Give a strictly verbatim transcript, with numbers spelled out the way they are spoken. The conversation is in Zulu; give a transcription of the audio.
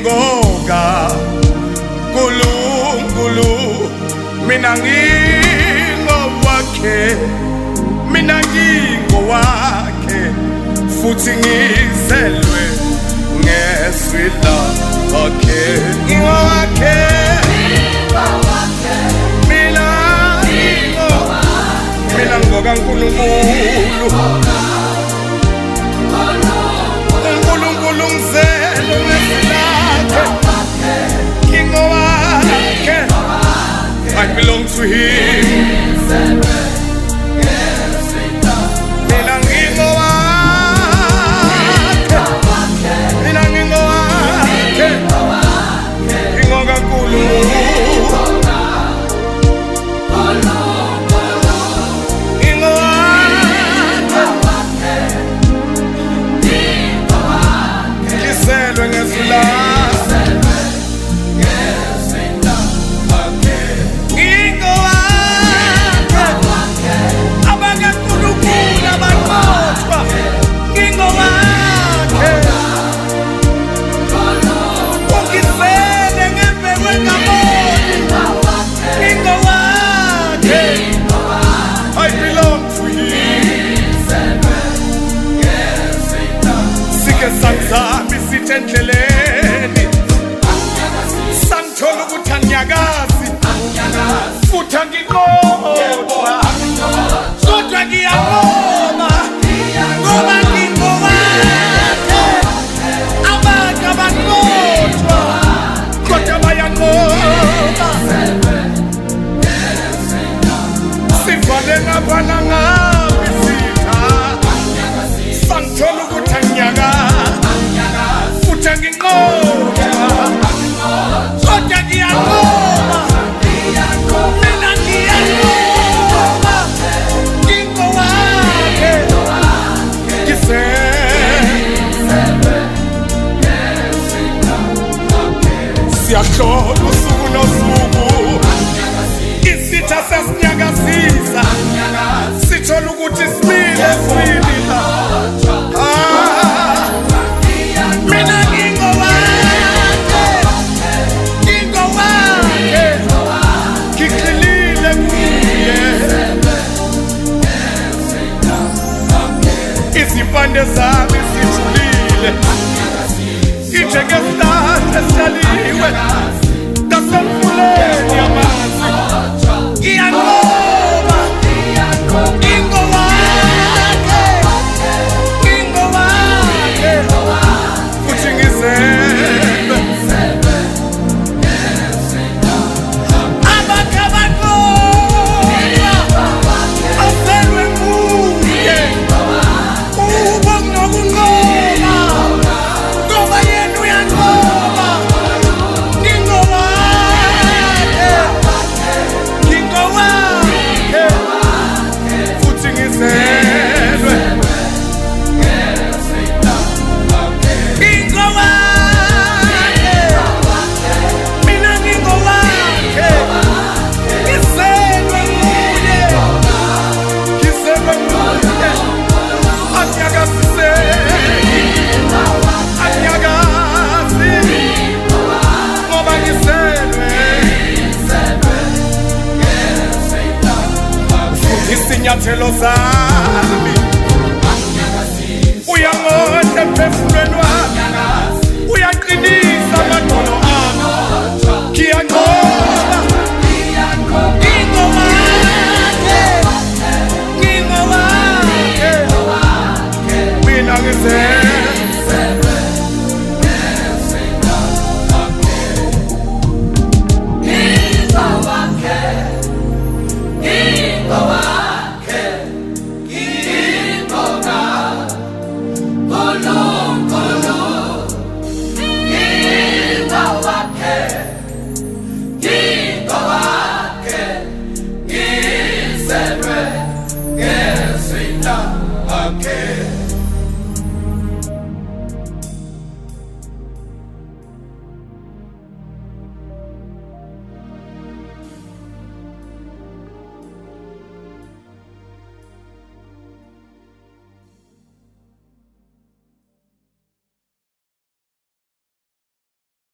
ngingoka Nkulunkulu mina ngingowakhe mina ngingowakhe futhi ngizelwe ngeswi lakhe ngingowakhe mina ngingowakhe mina ngoka Nkulunkulu Nkulunkulu ngizelwe ngeswi lakhe ngingowakhe I belong to him. Mina ngingowakhe, mina ngingowakhe, ngingoka Nkulunkulu, ngingowakhe, ngizelwe ngeswi lakhe. Sangizami sitendleleni sangithola ukuthi angiyakazi futhi angikholwa kodwa ngiyakholwa ngoba ngingowakhe abantu abakholwa kodwa bayakholwa sivale ngapana ngapi sitha sangithola ukuthi angiyakazi ngingqoka kodwa ngiyakholwa mina ngiyakholwa ngingowakhe ngizelwe siyahlola usuku nosuku isitha sesinyakazisa sithola ukuthi simile simila Izipande zami sijulile Ngijengesihlahla esitshaliwe ngasemfuleni yamanzi Ngiyanqoba ngingowakhe ngingowakhe futhi ngizelwe abantu abakholwa azelwe nguye Isinyathelo zami uyangona emphefumulweni